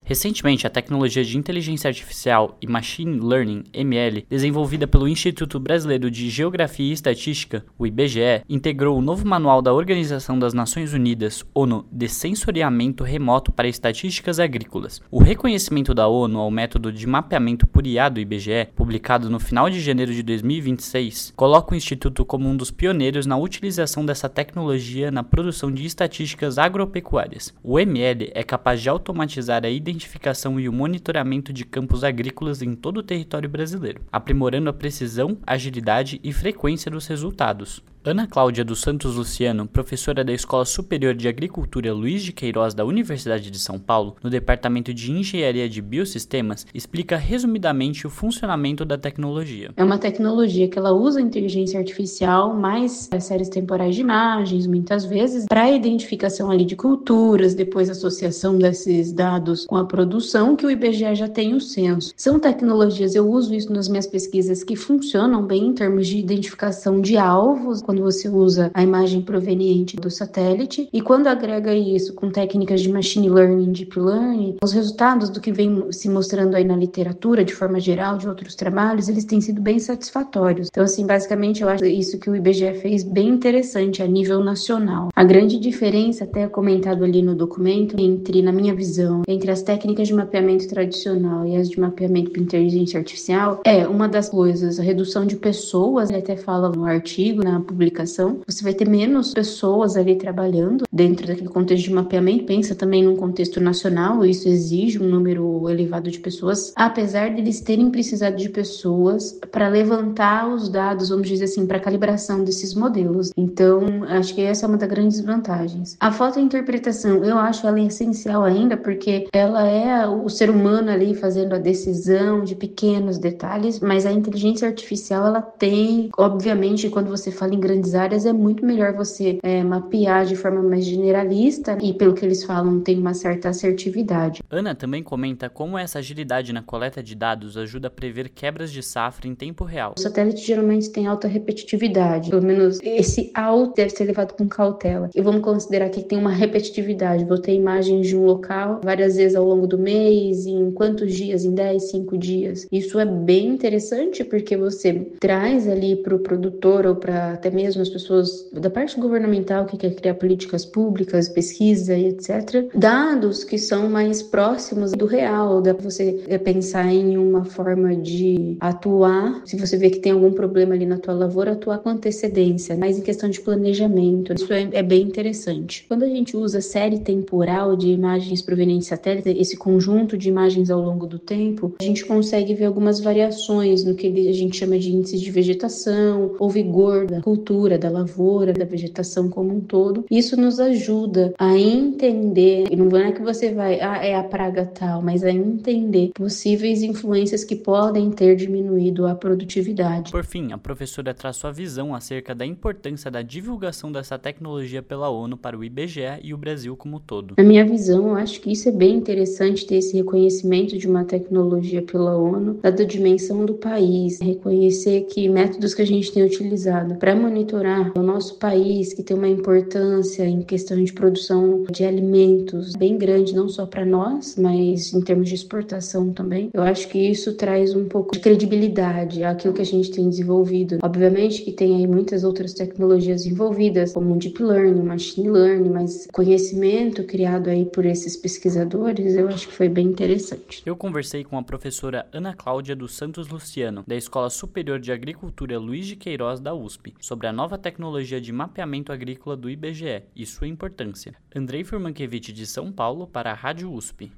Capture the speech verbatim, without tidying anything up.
Recentemente, a tecnologia de inteligência artificial e machine learning, M L, desenvolvida pelo Instituto Brasileiro de Geografia e Estatística, o I B G E, integrou o novo manual da Organização das Nações Unidas, ONU, de sensoriamento remoto para estatísticas agrícolas. O reconhecimento da ONU ao método de mapeamento por I A do I B G E, publicado no final de janeiro de dois mil e vinte e seis, coloca o Instituto como um dos pioneiros na utilização dessa tecnologia na produção de estatísticas agropecuárias. O M L é capaz de automatizar a identificação identificação e o monitoramento de campos agrícolas em todo o território brasileiro, aprimorando a precisão, agilidade e frequência dos resultados. Ana Cláudia dos Santos Luciano, professora da Escola Superior de Agricultura Luiz de Queiroz da Universidade de São Paulo, no Departamento de Engenharia de Biosistemas, explica resumidamente o funcionamento da tecnologia. É uma tecnologia que ela usa a inteligência artificial, mais as séries temporais de imagens, muitas vezes, para a identificação ali de culturas, depois a associação desses dados com a produção, que o I B G E já tem o censo. São tecnologias, eu uso isso nas minhas pesquisas, que funcionam bem em termos de identificação de alvos, quando você usa a imagem proveniente do satélite, e quando agrega isso com técnicas de machine learning, deep learning, os resultados do que vem se mostrando aí na literatura, de forma geral, de outros trabalhos, eles têm sido bem satisfatórios. Então, assim, basicamente, eu acho isso que o I B G E fez bem interessante a nível nacional. A grande diferença, até comentado ali no documento, entre, na minha visão, entre as técnicas de mapeamento tradicional e as de mapeamento por inteligência artificial, é uma das coisas, a redução de pessoas, ele até fala no artigo, na publicação, você vai ter menos pessoas ali trabalhando dentro daquele contexto de mapeamento. Pensa também num contexto nacional, isso exige um número elevado de pessoas, apesar de eles terem precisado de pessoas para levantar os dados, vamos dizer assim, para a calibração desses modelos. Então, acho que essa é uma das grandes vantagens. A fotointerpretação, eu acho ela essencial ainda, porque ela é o ser humano ali fazendo a decisão de pequenos detalhes, mas a inteligência artificial, ela tem, obviamente, quando você fala em grandes áreas, é muito melhor você é, mapear de forma mais generalista e, pelo que eles falam, tem uma certa assertividade. Ana também comenta como essa agilidade na coleta de dados ajuda a prever quebras de safra em tempo real. Os satélites geralmente têm alta repetitividade, pelo menos esse alto deve ser levado com cautela. E vamos considerar que tem uma repetitividade, vou ter imagens de um local várias vezes ao longo do mês, em quantos dias, em dez, cinco dias. Isso é bem interessante porque você traz ali para o produtor ou para até mesmo as pessoas da parte governamental que quer criar políticas públicas, pesquisa e etcétera, dados que são mais próximos do real, dá para você pensar em uma forma de atuar, se você vê que tem algum problema ali na tua lavoura, atuar com antecedência, mas em questão de planejamento, isso é, é bem interessante. Quando a gente usa série temporal de imagens provenientes de satélite, esse conjunto de imagens ao longo do tempo, a gente consegue ver algumas variações no que a gente chama de índice de vegetação ou vigor da cultura, da lavoura, da vegetação como um todo. Isso nos ajuda a entender, e não é que você vai, ah, é a praga tal, mas a entender possíveis influências que podem ter diminuído a produtividade. Por fim, a professora traz sua visão acerca da importância da divulgação dessa tecnologia pela ONU para o I B G E e o Brasil como um todo. Na minha visão, eu acho que isso é bem interessante, ter esse reconhecimento de uma tecnologia pela ONU, dada a dimensão do país, reconhecer que métodos que a gente tem utilizado para monitorar o nosso país, que tem uma importância em questão de produção de alimentos bem grande, não só para nós, mas em termos de exportação também. Eu acho que isso traz um pouco de credibilidade àquilo que a gente tem desenvolvido. Obviamente que tem aí muitas outras tecnologias envolvidas, como o deep learning, machine learning, mas conhecimento criado aí por esses pesquisadores, eu acho que foi bem interessante. Eu conversei com a professora Ana Cláudia dos Santos Luciano, da Escola Superior de Agricultura Luiz de Queiroz da U S P, sobre a nova tecnologia de mapeamento agrícola do I B G E e sua importância. Andrei Furmankiewicz, de São Paulo, para a Rádio U S P.